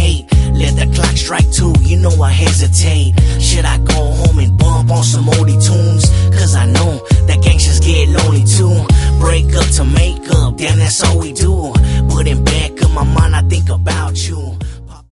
8. Let the clock strike 2, you know I hesitate. Should I go home and bump on some oldie tunes? Cause I know that gangsters get lonely too. Break up to make up, damn that's all we do. Putting back in my mind, I think about you.